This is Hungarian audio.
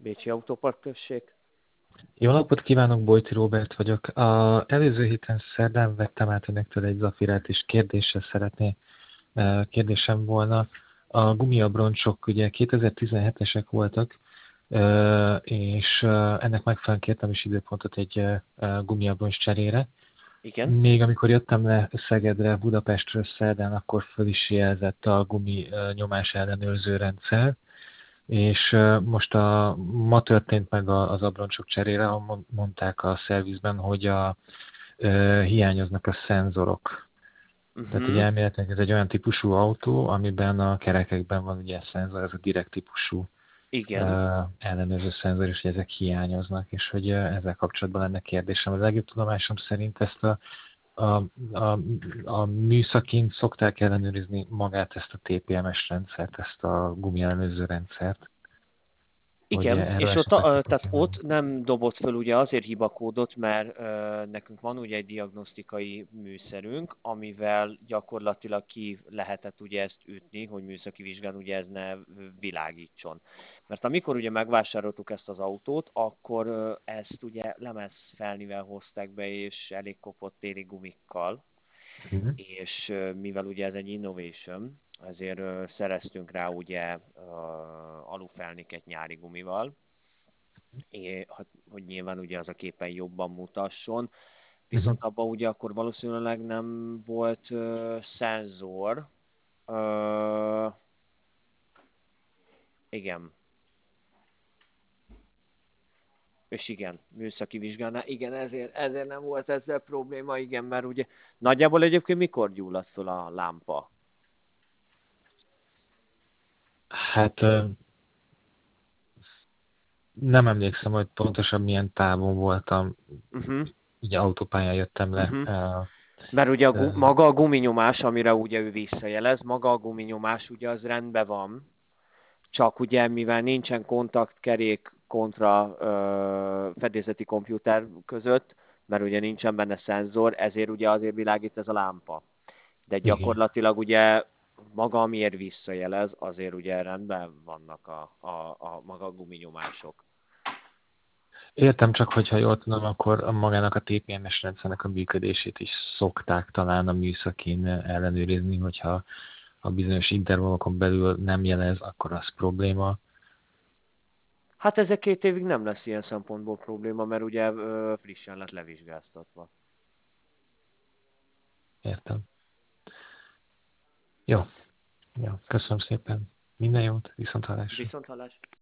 Bécsi Autópark község. Jó napot kívánok, Bojti Róbert vagyok. Az előző héten szerdán vettem át önöktől egy Zafirát, és kérdésem volna. A gumiabroncsok ugye 2017-esek voltak, és ennek megfelelően kértem is időpontot egy gumiabroncs cserére. Igen. Még amikor jöttem le Szegedre, Budapestről szerdán, akkor föl is jelzett a gumi nyomás ellenőrző rendszer, és most ma történt meg az abroncsok cserére, ahol mondták a szervizben, hogy hiányoznak a szenzorok. Tehát ugye elméletileg ez egy olyan típusú autó, amiben a kerekekben van ugye szenzor, ez a direkt típusú Igen. ellenőrző szenzor, és hogy ezek hiányoznak, és hogy ezzel kapcsolatban lenne kérdésem. Az legjobb tudomásom szerint ezt a műszakin szokták ellenőrizni magát ezt a TPMS rendszert, ezt a gumi ellenőrző rendszert. Igen, Erről és ott, esetleg tehát tudok-e ott valamit? nem dobott föl ugye azért hibakódot, mert nekünk van ugye egy diagnosztikai műszerünk, amivel gyakorlatilag ki lehetett ugye ezt ütni, hogy műszaki vizsgán ugye ez ne világítson. Mert amikor ugye megvásároltuk ezt az autót, akkor ezt ugye lemezfelnivel hozták be, és elég kopott téli gumikkal, Mhm. és mivel ugye ez egy innovation, ezért szereztünk rá ugye alufelniket nyári gumival, hogy nyilván ugye az a képen jobban mutasson. Mhm. Viszont abban ugye akkor valószínűleg nem volt szenzor. Ö, igen. És igen, műszaki vizsgálnál, igen, ezért nem volt ezzel probléma, igen, mert ugye nagyjából egyébként mikor gyulladt föl a lámpa? Hát nem emlékszem, hogy pontosan milyen távon voltam, Uh-huh, ugye autópályán jöttem le. uh-huh. Mert ugye Uh, maga a guminyomás, amire ugye ő visszajelez, maga a guminyomás ugye az rendben van, csak ugye mivel nincsen kontaktkerék kontra fedélzeti komputer között, mert ugye nincsen benne szenzor, ezért ugye azért világít ez a lámpa. De igen. gyakorlatilag ugye maga, amiért visszajelez, azért ugye rendben vannak a maga guminyomások. Értem, csak, hogyha jól tudom, akkor magának a TPMS rendszernek a működését is szokták talán a műszakin ellenőrizni, hogyha a bizonyos intervallokon belül nem jelez, akkor az probléma. Hát ezek 2 évig nem lesz ilyen szempontból probléma, mert ugye frissen lett levizsgáztatva. Értem. Jó, jó, köszönöm szépen. Minden jót, viszonthallásra. Viszont hallás.